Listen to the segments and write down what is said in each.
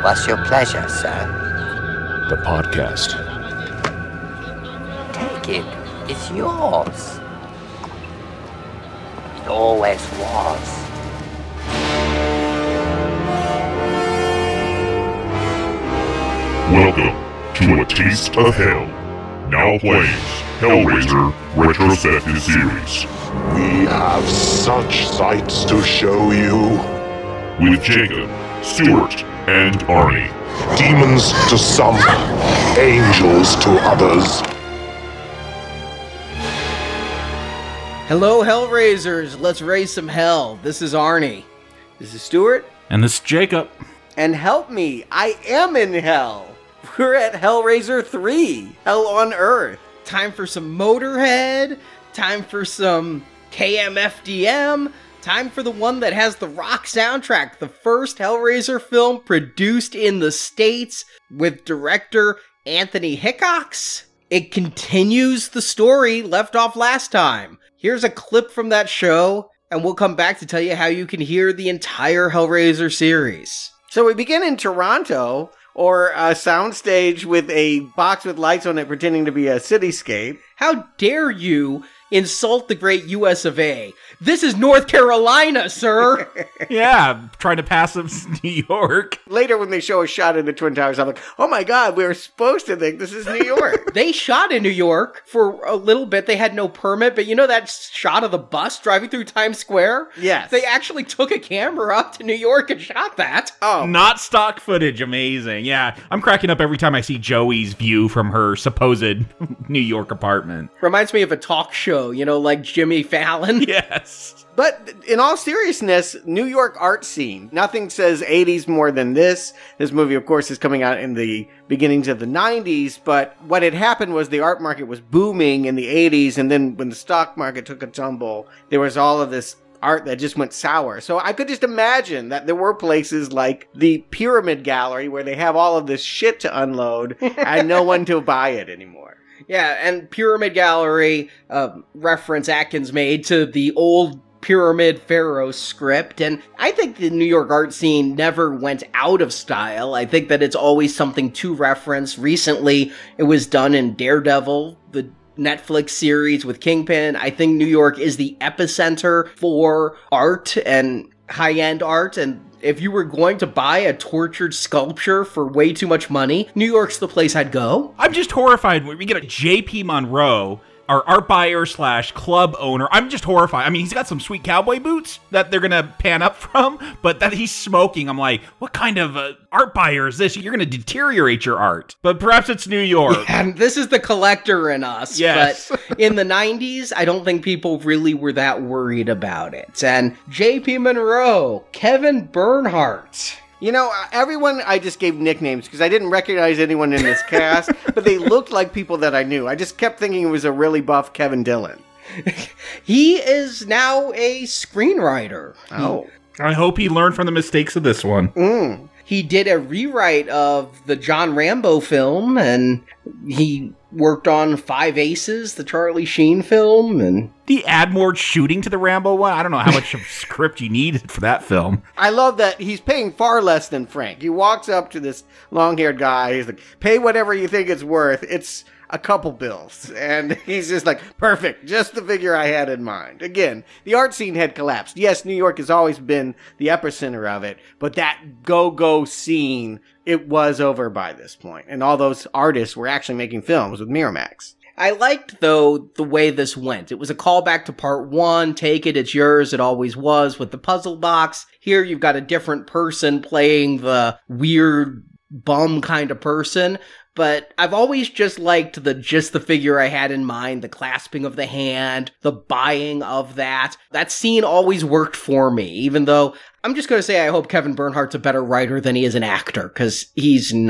What's your pleasure, sir? The podcast. Take it. It's yours. It always was. Welcome to A Taste of Hell. Now playing Hellraiser Retrospective Series. We have such sights to show you. With Jacob, Stuart, and Arnie. Demons to some, angels to others. Hello, Hellraisers. Let's raise some hell. This is Arnie. This is Stuart. And this is Jacob. And help me, I am in hell. We're at Hellraiser 3, Hell on Earth. Time for some Motorhead. Time for some KMFDM. Time for the one that has the rock soundtrack. The first Hellraiser film produced in the States with director Anthony Hickox. It continues the story left off last time. Here's a clip from that show, and we'll come back to tell you how you can hear the entire Hellraiser series. So we begin in Toronto, or a soundstage with a box with lights on it pretending to be a cityscape. How dare you insult the great US of A? This is North Carolina, sir! Yeah, trying to pass up New York. Later when they show a shot in the Twin Towers, I'm like, oh my god, we were supposed to think this is New York. They shot in New York for a little bit. They had no permit, but you know that shot of the bus driving through Times Square? Yes. They actually took a camera up to New York and shot that. Oh. Not stock footage, amazing. Yeah, I'm cracking up every time I see Joey's view from her supposed New York apartment. Reminds me of a talk show, you know, like Jimmy Fallon. Yes. But in all seriousness, New York art scene. Nothing says 80s more than this. This movie, of course, is coming out in the beginnings of the 90s, but what had happened was the art market was booming in the 80s, and then when the stock market took a tumble, there was all of this art that just went sour. So I could just imagine that there were places like the Pyramid Gallery where they have all of this shit to unload and no one to buy it anymore. Yeah, and Pyramid Gallery, reference Atkins made to the old Pyramid Pharaoh script, and I think the New York art scene never went out of style. I think that it's always something to reference. Recently, it was done in Daredevil, the Netflix series with Kingpin. I think New York is the epicenter for art and high-end art, and if you were going to buy a tortured sculpture for way too much money, New York's the place I'd go. I'm just horrified when we get a J.P. Monroe, our art buyer / club owner. I'm just horrified. I mean, he's got some sweet cowboy boots that they're going to pan up from, but that he's smoking. I'm like, what kind of art buyer is this? You're going to deteriorate your art. But perhaps it's New York. Yeah, this is the collector in us. Yes. But in the 90s, I don't think people really were that worried about it. And J.P. Monroe, Kevin Bernhardt. You know, everyone I just gave nicknames because I didn't recognize anyone in this cast, but they looked like people that I knew. I just kept thinking it was a really buff Kevin Dillon. He is now a screenwriter. Oh. I hope he learned from the mistakes of this one. He did a rewrite of the John Rambo film, and he worked on Five Aces, the Charlie Sheen film, and Did he add more shooting to the Rambo one? I don't know how much of script you needed for that film. I love that he's paying far less than Frank. He walks up to this long-haired guy. He's like, pay whatever you think it's worth. It's a couple bills. And he's just like, perfect. Just the figure I had in mind. Again, the art scene had collapsed. Yes, New York has always been the epicenter of it. But that go-go scene, it was over by this point. And all those artists were actually making films with Miramax. I liked, though, the way this went. It was a callback to part one. Take it, it's yours. It always was with the puzzle box. Here you've got a different person playing the weird bum kind of person. But I've always just liked the figure I had in mind, the clasping of the hand, the buying of that. That scene always worked for me, even though I'm just going to say I hope Kevin Bernhardt's a better writer than he is an actor, because he's not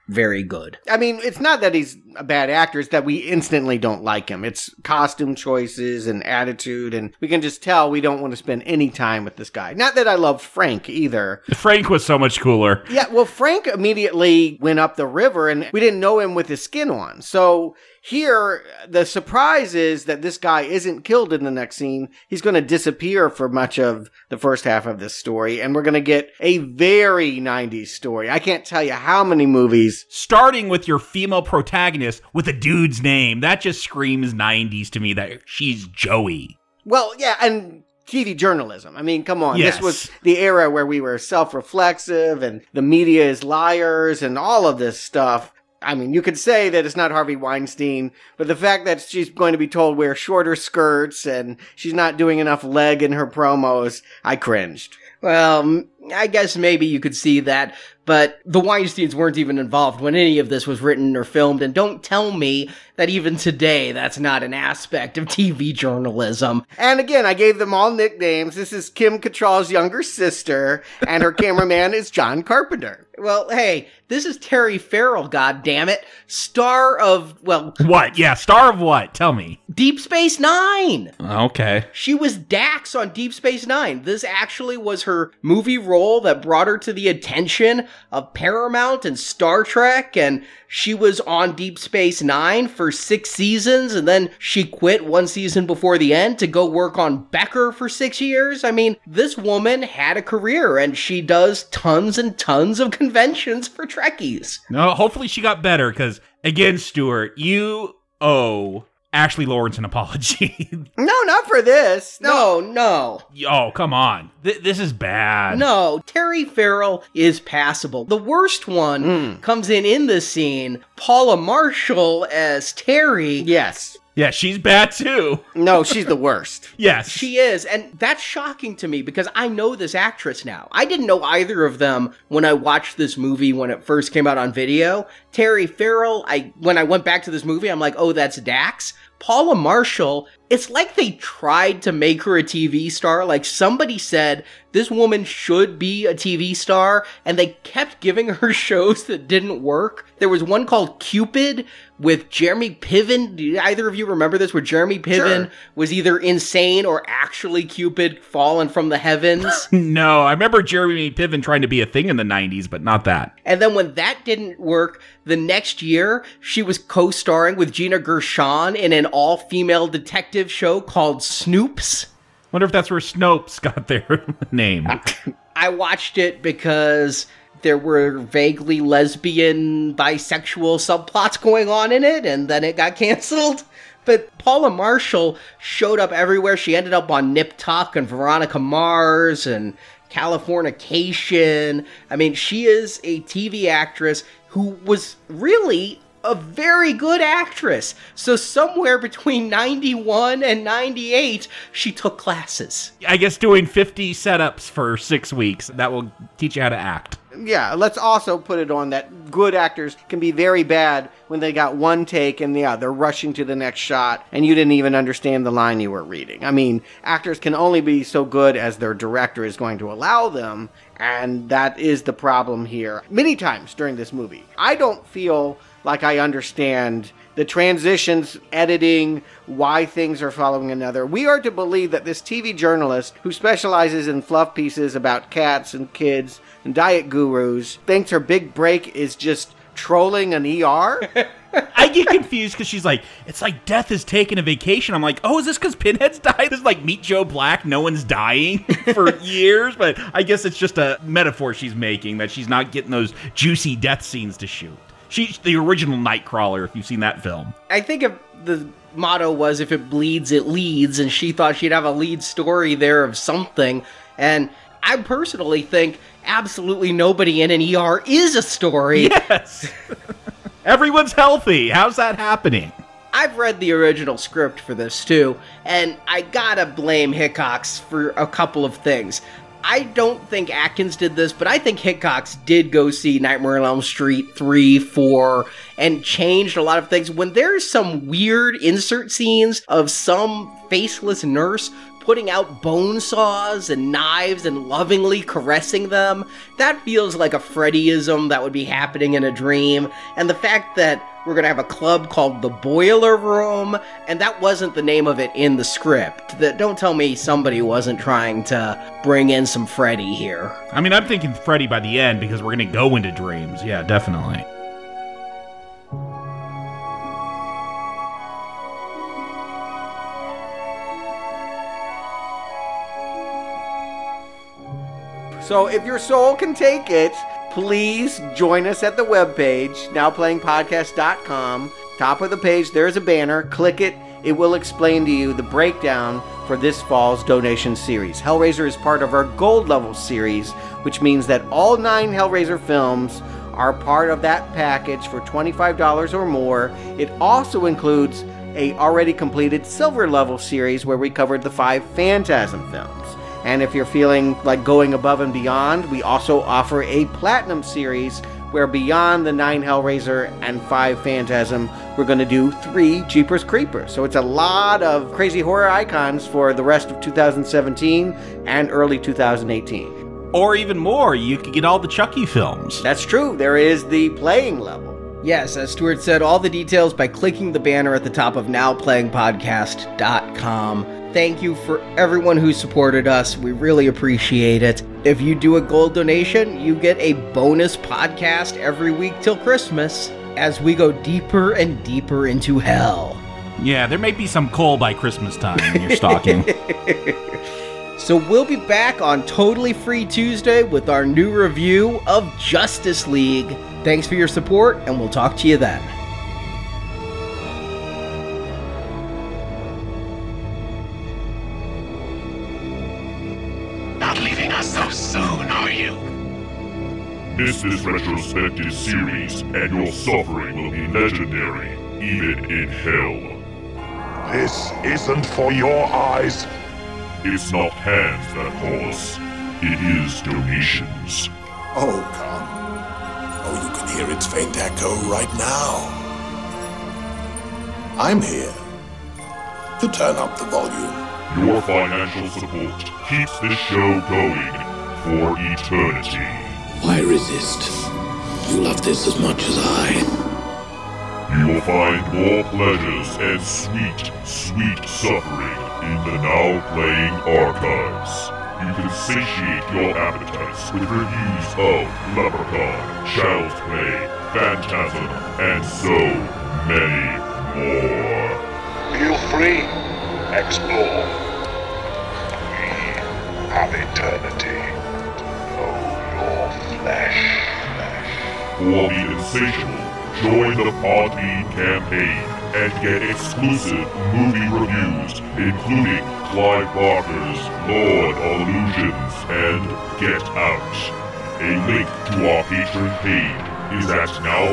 very good. I mean, it's not that he's a bad actor, it's that we instantly don't like him. It's costume choices and attitude, and we can just tell we don't want to spend any time with this guy. Not that I love Frank either. Frank was so much cooler. Yeah, well, Frank immediately went up the river, and we didn't know him with his skin on. So here, the surprise is that this guy isn't killed in the next scene. He's going to disappear for much of the first half of this story, and we're going to get a very 90s story. I can't tell you how many movies. Starting with your female protagonist with a dude's name, that just screams 90s to me, that she's Joey. Well, yeah, and TV journalism. I mean, come on. Yes. This was the era where we were self-reflexive, and the media is liars, and all of this stuff. I mean, you could say that it's not Harvey Weinstein, but the fact that she's going to be told wear shorter skirts and she's not doing enough leg in her promos, I cringed. Well, I guess maybe you could see that, but the Weinsteins weren't even involved when any of this was written or filmed, and don't tell me that even today that's not an aspect of TV journalism. And again, I gave them all nicknames. This is Kim Cattrall's younger sister, and her cameraman is John Carpenter. Well, hey, this is Terry Farrell, goddammit, star of, well... What? Yeah, star of what? Tell me. Deep Space Nine! Okay. She was Dax on Deep Space Nine. This actually was her movie role that brought her to the attention of Paramount and Star Trek, and she was on Deep Space Nine for 6 seasons, and then she quit 1 season before the end to go work on Becker for 6 years. I mean, this woman had a career, and she does tons and tons of conventions for Trekkies. No, hopefully she got better, because, again, Stuart, you owe Ashley Lawrence an apology. No, not for this. No. Oh, come on. This is bad. No, Terry Farrell is passable. The worst one comes in this scene, Paula Marshall as Terry. Yes. Yeah, she's bad too. No, she's the worst. Yes. She is, and that's shocking to me because I know this actress now. I didn't know either of them when I watched this movie when it first came out on video. Terry Farrell, when I went back to this movie, I'm like, oh, that's Dax. Paula Marshall, it's like they tried to make her a TV star. Like somebody said, this woman should be a TV star, and they kept giving her shows that didn't work. There was one called Cupid with Jeremy Piven. Do either of you remember this? Where Jeremy Piven was either insane or actually Cupid fallen from the heavens? No, I remember Jeremy Piven trying to be a thing in the 90s, but not that. And then when that didn't work, the next year, she was co-starring with Gina Gershon in an all-female detective show called Snoops. Wonder if that's where Snopes got their name. I watched it because there were vaguely lesbian, bisexual subplots going on in it, and then it got canceled. But Paula Marshall showed up everywhere. She ended up on Nip Tuck and Veronica Mars and Californication. I mean, she is a TV actress who was really a very good actress. So somewhere between 91 and 98, she took classes. I guess doing 50 setups for 6 weeks, that will teach you how to act. Yeah, let's also put it on that good actors can be very bad when they got one take and they're rushing to the next shot and you didn't even understand the line you were reading. I mean, actors can only be so good as their director is going to allow them, and that is the problem here. Many times during this movie, I don't feel like I understand the transitions, editing, why things are following another. We are to believe that this TV journalist who specializes in fluff pieces about cats and kids and diet gurus thinks her big break is just trolling an ER? I get confused because she's like, it's like death is taking a vacation. I'm like, oh, is this because Pinhead's died? This is like Meet Joe Black. No one's dying for years. But I guess it's just a metaphor she's making that she's not getting those juicy death scenes to shoot. She's the original Nightcrawler, if you've seen that film. I think if the motto was, if it bleeds, it leads, and she thought she'd have a lead story there of something. And I personally think absolutely nobody in an ER is a story. Yes. Everyone's healthy. How's that happening? I've read the original script for this too, and I gotta blame Hickox for a couple of things. I don't think Atkins did this, but I think Hickox did go see Nightmare on Elm Street 3, 4, and changed a lot of things. When there's some weird insert scenes of some faceless nurse putting out bone saws and knives and lovingly caressing them, that feels like a Freddyism that would be happening in a dream. And the fact that we're going to have a club called the Boiler Room, and that wasn't the name of it in the script. Don't tell me somebody wasn't trying to bring in some Freddy here. I mean, I'm thinking Freddy by the end because we're going to go into dreams. Yeah, definitely. So if your soul can take it, please join us at the webpage, nowplayingpodcast.com. Top of the page, there's a banner. Click it. It will explain to you the breakdown for this fall's donation series. Hellraiser is part of our Gold Level series, which means that all 9 Hellraiser films are part of that package for $25 or more. It also includes a already completed Silver Level series where we covered the 5 Phantasm films. And if you're feeling like going above and beyond, we also offer a Platinum series where beyond the 9 Hellraiser and 5 Phantasm, we're going to do 3 Jeepers Creepers. So it's a lot of crazy horror icons for the rest of 2017 and early 2018. Or even more, you could get all the Chucky films. That's true. There is the playing level. Yes, as Stuart said, all the details by clicking the banner at the top of nowplayingpodcast.com. Thank you for everyone who supported us. We really appreciate it. If you do a gold donation, you get a bonus podcast every week till Christmas as we go deeper and deeper into hell. Yeah, there may be some coal by Christmas time in your stocking. So we'll be back on Totally Free Tuesday with our new review of Justice League. Thanks for your support, and we'll talk to you then. Not leaving us so soon, are you? Miss this retrospective series, and your suffering will be legendary, even in hell. This isn't for your eyes. It's not hands that call us. It is donations. Oh, come. Oh, you can hear its faint echo right now. I'm here to turn up the volume. Your financial support keeps this show going for eternity. Why resist? You love this as much as I. You will find more pleasures and sweet, sweet suffering in the Now Playing archives. You can satiate your appetites with reviews of Leprechaun, Child's Play, Phantasm, and so many more. Feel free. Explore. We have eternity. Know your flesh. For the insatiable, join the Podbean campaign and get exclusive movie reviews, including Clive Barker's Lord Illusions and Get Out. A link to our Patreon page is at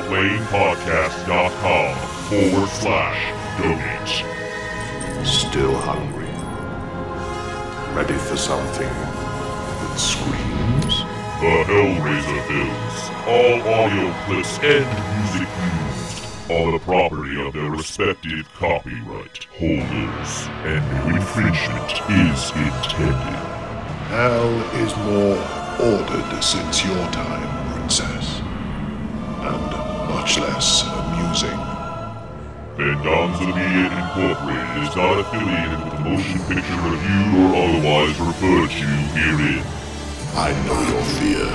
nowplayingpodcast.com/donate. Still hungry. Ready for something that screams? The Hellraiser films, all audio clips and music used, are the property of their respective copyright holders, and no infringement is intended. Hell is more ordered since your time, Princess. And much less amusing. Venganza Media Incorporated is not affiliated with the motion picture reviewed or otherwise referred to herein. I know your fear.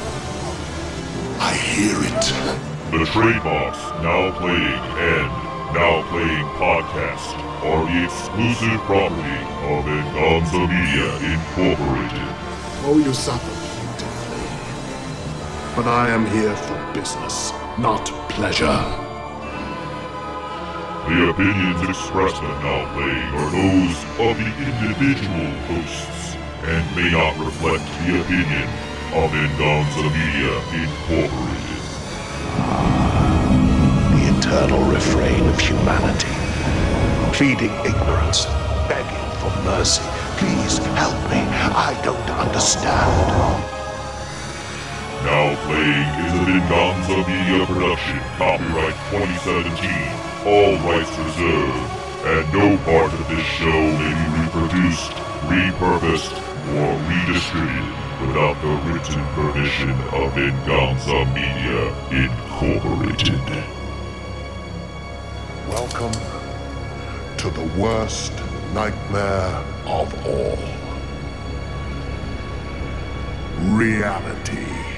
I hear it. The trademarks Now Playing and Now Playing Podcast are the exclusive property of Venganza Media Incorporated. Oh, you suffer beautifully. But I am here for business, not pleasure. The opinions expressed on Now Playing are those of the individual hosts and may not reflect the opinion of Venganza Media Incorporated. The eternal refrain of humanity. Pleading ignorance, begging for mercy. Please help me. I don't understand. Now Playing is a Venganza Media production, copyright 2017, all rights reserved, and no part of this show may be reproduced repurposed, or redistributed without the written permission of Venganza Media Incorporated. Welcome to the worst nightmare of all. Reality.